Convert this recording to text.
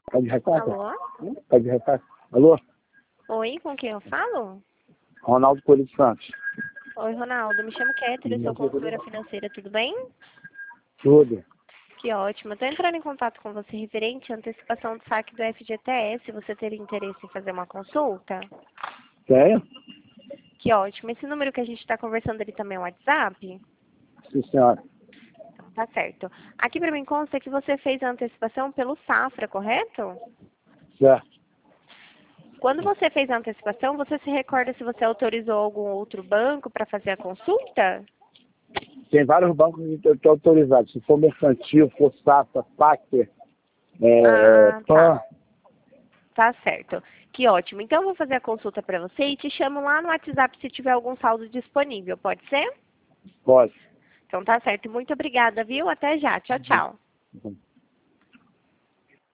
Pode repassar? Alô? Pode repassar? Alô? Oi, com quem eu falo? Ronaldo Coelho dos Santos. Oi, Ronaldo. Me chamo Kéter, sou consultora financeira, tudo bem? Tudo. Que ótimo. Estou entrando em contato com você referente à antecipação do saque do FGTS. Você teria interesse em fazer uma consulta? Tenho? Que ótimo. Esse número que a gente está conversando ali também é o WhatsApp? Sim, senhora. Tá certo. Aqui para mim consta que você fez a antecipação pelo Safra, correto? Certo. Quando você fez a antecipação, você se recorda se você autorizou algum outro banco para fazer a consulta? Tem vários bancos que estão autorizados. Se for mercantil, for Safra, Pacter, PAN. Tá. Tá certo. Que ótimo. Então, eu vou fazer a consulta para você e te chamo lá no WhatsApp se tiver algum saldo disponível. Pode ser? Pode. Então, tá certo. Muito obrigada, viu? Até já. Tchau, tchau.